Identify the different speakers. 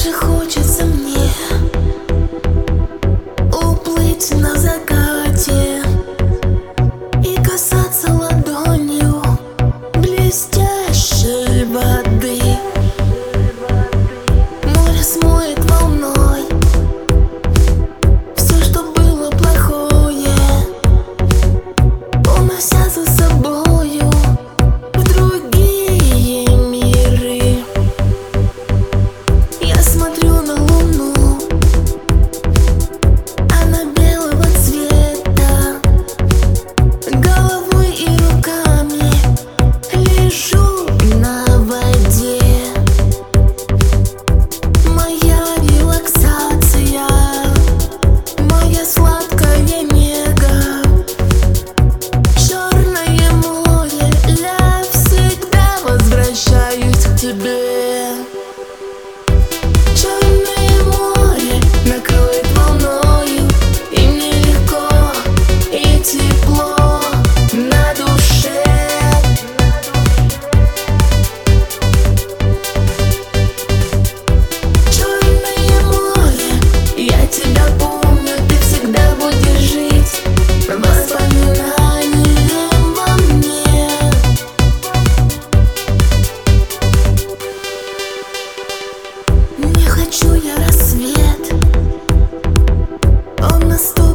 Speaker 1: же хочется мне уплыть на закате и касаться ладонью блестящей воды. Море смоет волной все, что было плохое, унося за собою в другие миры. Я смотрю на луну, она белого цвета, головой и руками лежу на воде. Моя релаксация, моя сладкая нега, Черное море, я всегда возвращаюсь к тебе. Черное море накроет волною, и мне легко и тепло на душе. Черное море, я тебя помню, ты всегда будешь жить воспоминанием во мне. Не хочу я рассвет, он наступит.